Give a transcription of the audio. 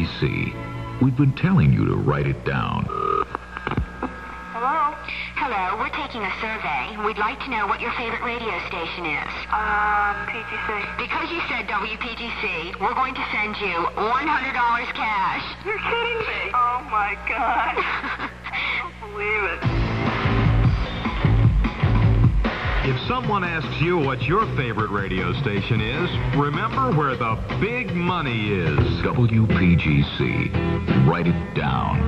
WPGC. We've been telling you to write it down. Hello? Hello, we're taking a survey. We'd like to know what your favorite radio station is. PGC. Because you said WPGC, we're going to send you $100 cash. You're kidding me. Oh, my God. I don't believe it. If someone asks you what your favorite radio station is, remember where the big money is. WPGC. Write it down.